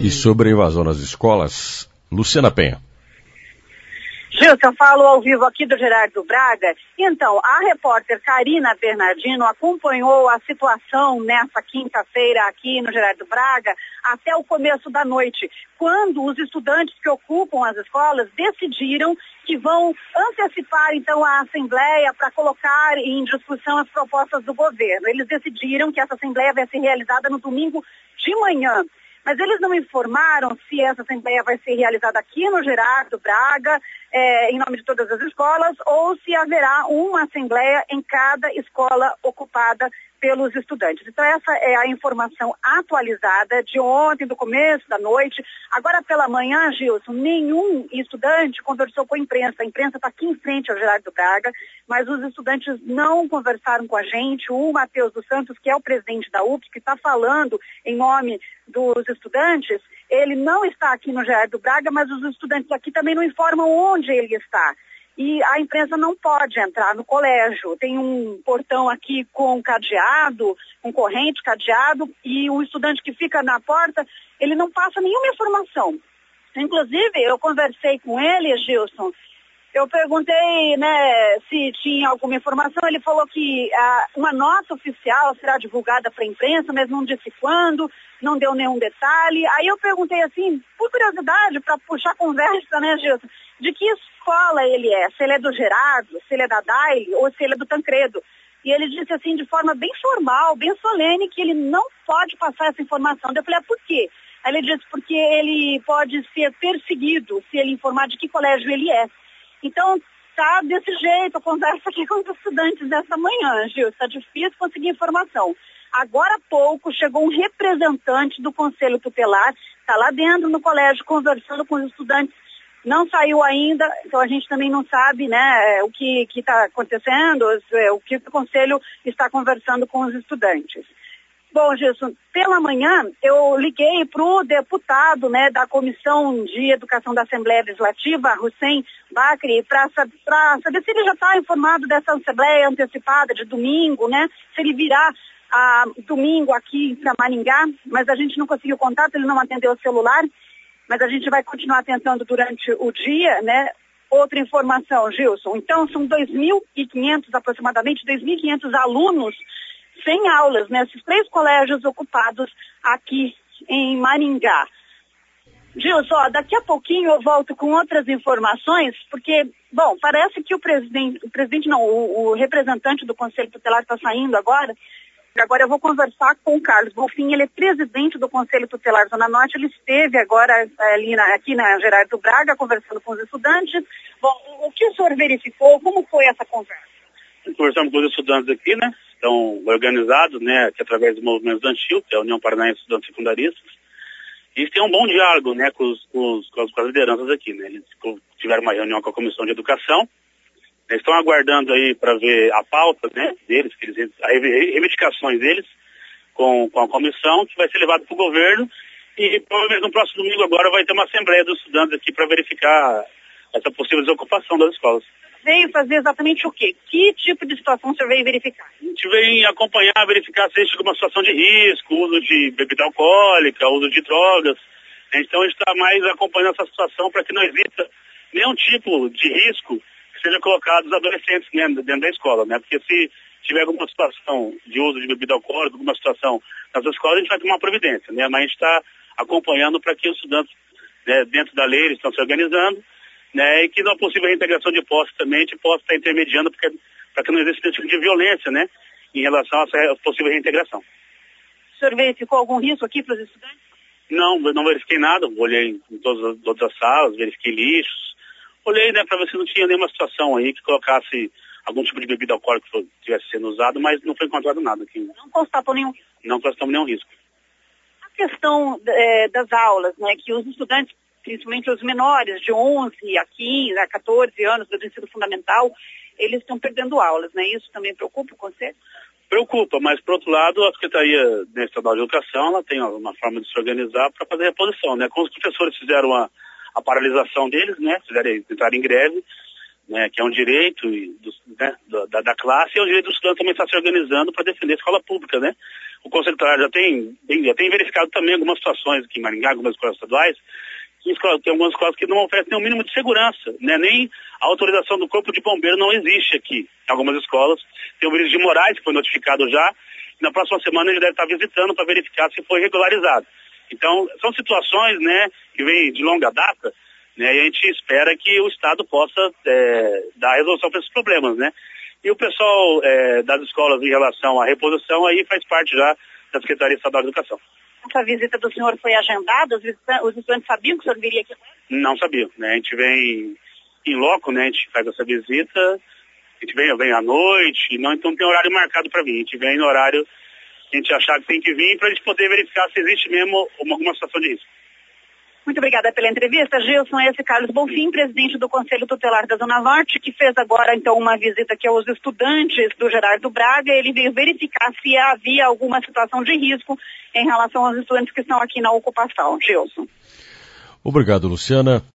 E sobre a invasão nas escolas, Luciana Penha. Gilson, eu falo ao vivo aqui do Gerardo Braga. Então, a repórter Karina Bernardino acompanhou a situação nessa quinta-feira aqui no Gerardo Braga até o começo da noite, quando os estudantes que ocupam as escolas decidiram que vão antecipar, então, a Assembleia para colocar em discussão as propostas do governo. Eles decidiram que essa Assembleia vai ser realizada no domingo de manhã. Mas eles não informaram se essa Assembleia vai ser realizada aqui no Gerardo Braga, em nome de todas as escolas, ou se haverá uma Assembleia em cada escola ocupada pelos estudantes. Então essa é a informação atualizada de ontem, do começo da noite. Agora pela manhã, Gilson, nenhum estudante conversou com a imprensa. A imprensa está aqui em frente ao Gerardo Braga, mas os estudantes não conversaram com a gente. O Matheus dos Santos, que é o presidente da UP, que está falando em nome dos estudantes, ele não está aqui no Gerardo Braga, mas os estudantes aqui também não informam onde ele está. E a imprensa não pode entrar no colégio. Tem um portão aqui com cadeado, com corrente, cadeado, e o estudante que fica na porta, ele não passa nenhuma informação. Inclusive, eu conversei com ele, Gilson, eu perguntei, se tinha alguma informação. Ele falou que uma nota oficial será divulgada para a imprensa, mas não disse quando, não deu nenhum detalhe. Aí eu perguntei assim, por curiosidade, para puxar conversa, Gilson, de que escola ele é, se ele é do Gerardo, se ele é da Daile ou se ele é do Tancredo. E ele disse assim, de forma bem formal, bem solene, que ele não pode passar essa informação. Eu falei, por quê? Aí ele disse, porque ele pode ser perseguido se ele informar de que colégio ele é. Então, tá desse jeito a conversa aqui com os estudantes dessa manhã, Gil. Está difícil conseguir informação. Agora há pouco chegou um representante do Conselho Tutelar, está lá dentro no colégio conversando com os estudantes. Não saiu ainda, então a gente também não sabe, o que está acontecendo, o que o Conselho está conversando com os estudantes. Bom, Gilson, pela manhã eu liguei para o deputado da Comissão de Educação da Assembleia Legislativa, Hussein Bakri, para saber se ele já está informado dessa Assembleia antecipada de domingo, se ele virá domingo aqui para Maringá, mas a gente não conseguiu contato, ele não atendeu o celular, mas a gente vai continuar tentando durante o dia, Outra informação, Gilson, então são 2.500, aproximadamente 2.500 alunos sem aulas, nesses 3 colégios ocupados aqui em Maringá. Gilson, daqui a pouquinho eu volto com outras informações, porque, parece que o representante do Conselho Tutelar está saindo agora. Agora eu vou conversar com o Carlos Bonfim, ele é presidente do Conselho Tutelar Zona Norte, ele esteve agora aqui na Gerardo Braga conversando com os estudantes. Bom, o que o senhor verificou, como foi essa conversa? Conversamos com os estudantes aqui, estão organizados, aqui através do movimento estudantil, que é a União Paranaense de Estudantes Secundaristas. E eles têm um bom diálogo, com as lideranças aqui, Eles tiveram uma reunião com a Comissão de Educação. Eles estão aguardando aí para ver a pauta, deles, as reivindicações deles com a comissão, que vai ser levado para o governo. E provavelmente no próximo domingo agora vai ter uma assembleia dos estudantes aqui para verificar essa possível desocupação das escolas. Veio fazer exatamente o quê? Que tipo de situação o senhor veio verificar? A gente veio acompanhar, verificar se existe alguma situação de risco, uso de bebida alcoólica, uso de drogas. Então a gente está mais acompanhando essa situação para que não exista nenhum tipo de risco que seja colocado os adolescentes dentro da escola, Porque se tiver alguma situação de uso de bebida alcoólica, alguma situação nas escolas, a gente vai tomar uma providência, Mas a gente está acompanhando para que os estudantes, dentro da lei, eles estão se organizando, e que na possível reintegração de posse também a gente possa estar intermediando para que não exista esse tipo de violência, em relação a essa possível reintegração. O senhor verificou algum risco aqui para os estudantes? Não verifiquei nada, olhei em todas as salas, verifiquei lixos, olhei, para ver se não tinha nenhuma situação aí que colocasse algum tipo de bebida alcoólica que estivesse sendo usado, mas não foi encontrado nada aqui. Não constatou nenhum risco? Não constatamos nenhum risco. A questão das aulas, que os estudantes, principalmente os menores, de 11 a 15, a 14 anos do ensino fundamental, eles estão perdendo aulas, Isso também preocupa o Conselho? Preocupa, mas, por outro lado, a Secretaria Estadual de Educação, ela tem uma forma de se organizar para fazer reposição, Como os professores fizeram a paralisação deles, entraram em greve, que é um direito da classe, e é um direito do estudante também estar se organizando para defender a escola pública, O Conselho Tutelar já tem verificado também algumas situações aqui em Maringá, algumas escolas estaduais, tem algumas escolas que não oferecem nem o mínimo de segurança, né? Nem a autorização do Corpo de Bombeiro não existe aqui em algumas escolas. Tem o Vinícius de Moraes, que foi notificado já, e na próxima semana ele deve estar visitando para verificar se foi regularizado. Então, são situações, né, que vêm de longa data, né, e a gente espera que o Estado possa dar resolução para esses problemas, né. E o pessoal das escolas em relação à reposição aí faz parte já da Secretaria Estadual de Educação. Essa visita do senhor foi agendada? Os estudantes sabiam que o senhor viria aqui? Não sabiam, né, a gente vem em loco, né, a gente faz essa visita, a gente vem à noite, não tem horário marcado para vir, a gente vem no horário que a gente achar que tem que vir para a gente poder verificar se existe mesmo alguma situação de risco. Muito obrigada pela entrevista, Gilson. Esse é Carlos Bonfim, presidente do Conselho Tutelar da Zona Norte, que fez agora, então, uma visita aqui aos estudantes do Gerardo Braga. Ele veio verificar se havia alguma situação de risco em relação aos estudantes que estão aqui na ocupação. Gilson. Obrigado, Luciana.